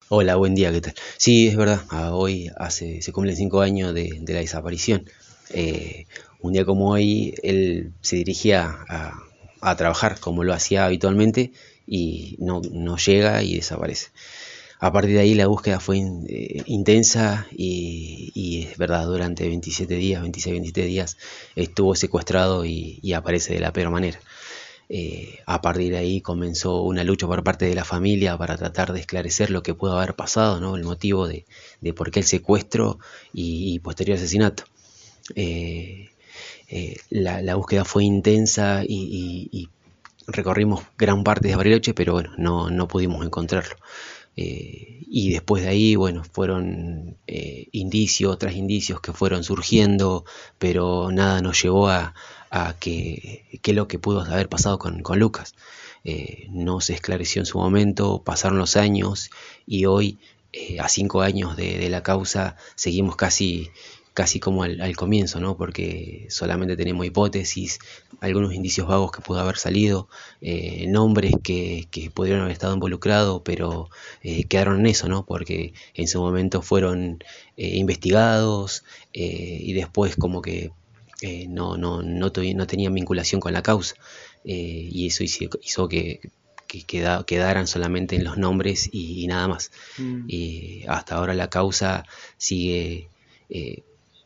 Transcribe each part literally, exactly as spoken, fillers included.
Hola, buen día, ¿qué tal? Sí, es verdad, ah, hoy hace, se cumplen cinco años de, de la desaparición. Eh, un día como hoy, él se dirigía a, a trabajar como lo hacía habitualmente y no, no llega y desaparece. A partir de ahí la búsqueda fue in- eh, intensa y, y es verdad, durante veintisiete días, veintiséis, veintisiete días estuvo secuestrado y, y aparece de la peor manera. Eh, a partir de ahí comenzó una lucha por parte de la familia para tratar de esclarecer lo que pudo haber pasado, ¿no? El motivo de, de por qué el secuestro y, y posterior asesinato. Eh, eh, la, la, búsqueda fue intensa y, y, y recorrimos gran parte de Bariloche, pero bueno, no, no pudimos encontrarlo. Eh, y después de ahí, bueno, fueron eh, indicios tras indicios que fueron surgiendo, pero nada nos llevó a, a que, que lo que pudo haber pasado con, con Lucas. Eh, no se esclareció en su momento, pasaron los años y hoy, eh, a cinco años de, de la causa, seguimos casi casi como al, al comienzo, ¿no? Porque solamente tenemos hipótesis, algunos indicios vagos que pudo haber salido, eh, nombres que, que pudieron haber estado involucrados, pero eh, quedaron en eso, ¿no? Porque en su momento fueron eh, investigados eh, y después como que eh, no, no, no, no tenían vinculación con la causa eh, y eso hizo, hizo que, que queda, quedaran solamente en los nombres y, y nada más. Mm. Y hasta ahora la causa sigue eh,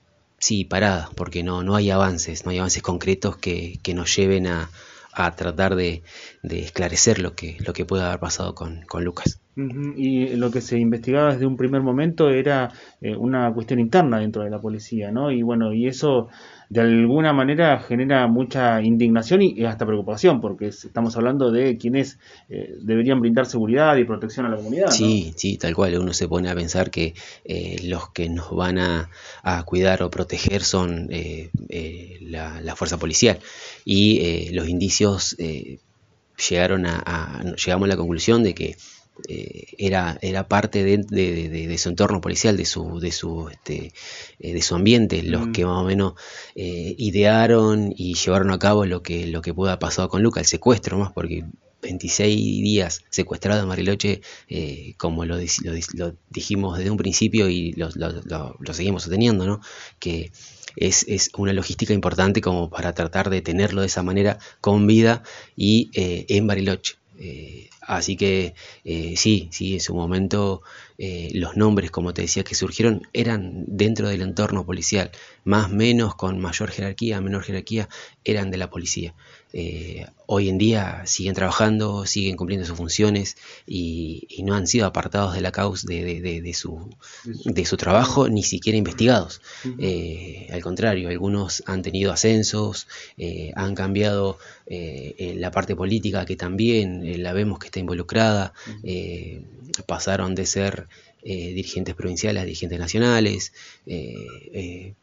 sí, parada, porque no, no hay avances, no hay avances concretos que, que nos lleven a, a tratar de, de esclarecer lo que, lo que puede haber pasado con, con Lucas. Ujú. Y lo que se investigaba desde un primer momento era eh, una cuestión interna dentro de la policía, ¿no? Y bueno, y eso de alguna manera genera mucha indignación y, y hasta preocupación, porque es- estamos hablando de quienes eh, deberían brindar seguridad y protección a la comunidad, ¿no? Sí, sí, tal cual. Uno se pone a pensar que eh, los que nos van a, a cuidar o proteger son eh, eh, la, la fuerza policial y eh, los indicios eh, llegaron a, a- llegamos a la conclusión de que eh, era, era parte de, de- de- de su entorno policial, de su, de su, este, eh, de su ambiente, los Mm. que más o menos eh, idearon y llevaron a cabo lo que, lo que pudo haber pasado con Luca, el secuestro más, porque veintiséis días secuestrado en Bariloche, eh, como lo, lo, lo, dijimos desde un principio y lo, lo, lo, lo seguimos sosteniendo, ¿no? Que es, es, una logística importante como para tratar de tenerlo de esa manera con vida y eh, en Bariloche. Eh, así que eh, sí, sí, en su momento eh, los nombres, como te decía, que surgieron eran dentro del entorno policial, más menos, con mayor jerarquía, menor jerarquía, eran de la policía. Eh, hoy en día siguen trabajando, siguen cumpliendo sus funciones y, y no han sido apartados de la causa de, de, de, de, su, De su de su trabajo. trabajo, ni siquiera investigados. Ujú. Eh, al contrario, algunos han tenido ascensos, eh, han cambiado eh, eh, la parte política que también eh, la vemos que está involucrada, Ujú. eh, pasaron de ser eh, dirigentes provinciales a dirigentes nacionales, eh, eh,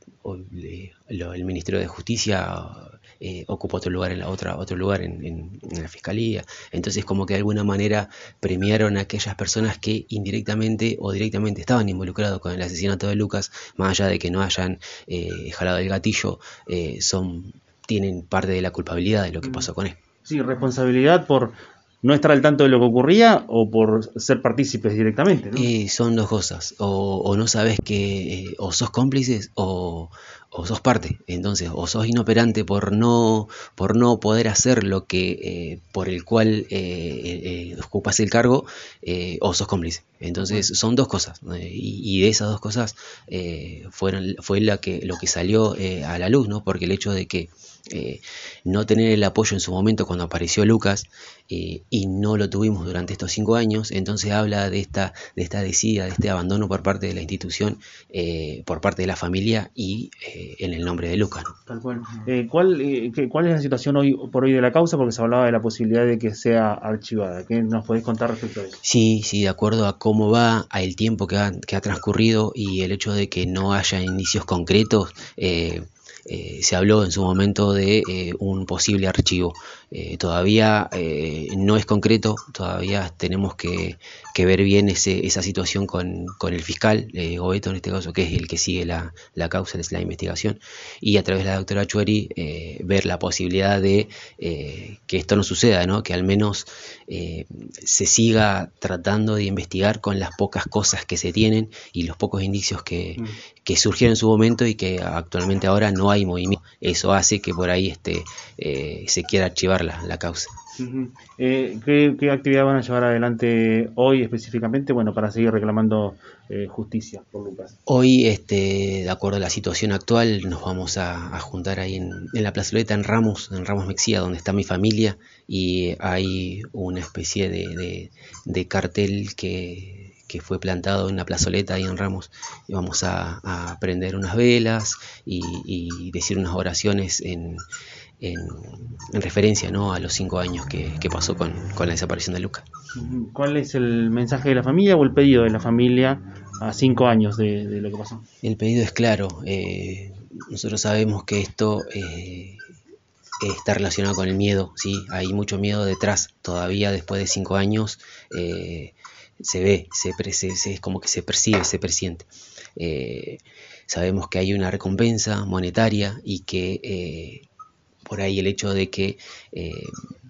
lo, el Ministerio de Justicia eh, ocupa otro lugar en la otra, otro lugar en, en, en la fiscalía. Entonces como que de alguna manera premiaron a aquellas personas que indirectamente o directamente estaban involucrados con el asesinato de Lucas, más allá de que no hayan eh, jalado el gatillo, eh, son tienen parte de la culpabilidad de lo que Mm. pasó con él. Sí, responsabilidad por no estar al tanto de lo que ocurría o por ser partícipes directamente, ¿no? Eh, son dos cosas, o, o no sabes que eh, o sos cómplices o, o sos parte, entonces o sos inoperante por no por no poder hacer lo que eh, por el cual eh, eh, ocupas el cargo eh, o sos cómplice, Tal cual. entonces son dos cosas eh, y, y de esas dos cosas eh, fueron fue la que lo que salió eh, a la luz, ¿no? Porque el hecho de que eh, no tener el apoyo en su momento cuando apareció Lucas eh, y no lo tuvimos durante estos cinco años, entonces habla de esta, de esta desidia, de este abandono por parte de la institución, eh, por parte de la familia y eh, en el nombre de Lucas, ¿no? Tal cual. Eh, ¿cuál, eh, qué- ¿Cuál es la situación hoy por hoy de la causa? Porque se hablaba de la posibilidad de que sea archivada. ¿Qué nos podés contar respecto a eso? Sí, sí, de acuerdo a cómo va, a el tiempo que ha, que ha transcurrido y el hecho de que no haya indicios concretos, eh, eh, se habló en su momento de eh, un posible archivo. Eh, todavía eh, no es concreto, todavía tenemos que, que ver bien ese, esa situación con, con el fiscal, eh, Gobeto en este caso, que es el que sigue la, la causa, es la investigación, y a través de la doctora Chueri eh, ver la posibilidad de eh, que esto no suceda, ¿no? Que al menos eh, se siga tratando de investigar con las pocas cosas que se tienen y los pocos indicios que, mm. que surgieron en su momento y que actualmente ahora no hay movimiento. Eso hace que por ahí este, eh, se quiera archivar la, la causa. Uh-huh. eh, ¿qué, ¿Qué actividad van a llevar adelante hoy específicamente, bueno, para seguir reclamando eh, justicia por Lucas? Hoy, este, de acuerdo a la situación actual, nos vamos a, a juntar ahí en, en la plazoleta en Ramos, en Ramos Mexía, donde está mi familia, y hay una especie de, de, de cartel que, que fue plantado en la plazoleta ahí en Ramos, y vamos a, a prender unas velas y, y decir unas oraciones en En, en referencia, ¿no?, a los cinco años que, que pasó con, con la desaparición de Lucas. ¿Cuál es el mensaje de la familia o el pedido de la familia a cinco años de, de lo que pasó? El pedido es claro. Eh, nosotros sabemos que esto eh, está relacionado con el miedo, ¿sí? Hay mucho miedo detrás. Todavía después de cinco años eh, se ve, se, se, se, es como que se percibe, se presiente. Eh, sabemos que hay una recompensa monetaria y que eh, por ahí el hecho de que eh,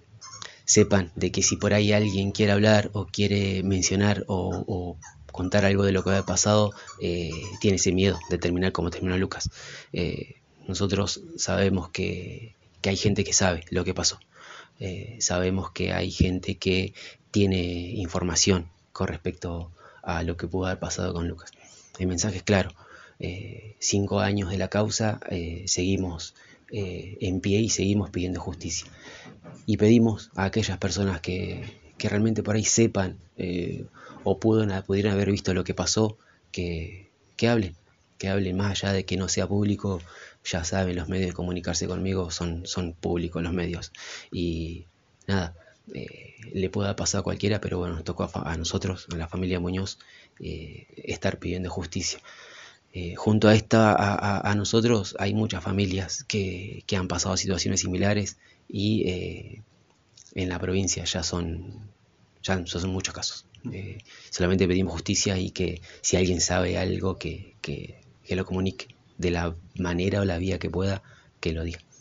sepan de que si por ahí alguien quiere hablar o quiere mencionar o, o contar algo de lo que había pasado, eh, tiene ese miedo de terminar como terminó Lucas. Eh, nosotros sabemos que, que hay gente que sabe lo que pasó. Eh, sabemos que hay gente que tiene información con respecto a lo que pudo haber pasado con Lucas. El mensaje es claro. Eh, cinco años de la causa, eh, seguimos eh, en pie y seguimos pidiendo justicia. Y pedimos a aquellas personas que, que realmente por ahí sepan eh, o pudieron, pudieran haber visto lo que pasó, que, que hablen, que hablen más allá de que no sea público. Ya saben, los medios de comunicarse conmigo son, son públicos los medios. Y nada, eh, le pueda pasar a cualquiera, pero bueno, nos tocó a, a nosotros, a la familia Muñoz, eh, estar pidiendo justicia. Eh, junto a esta, a, a, a nosotros hay muchas familias que, que han pasado situaciones similares y eh, en la provincia ya son, ya son muchos casos. Eh, solamente pedimos justicia y que si alguien sabe algo que, que, que lo comunique de la manera o la vía que pueda, que lo diga.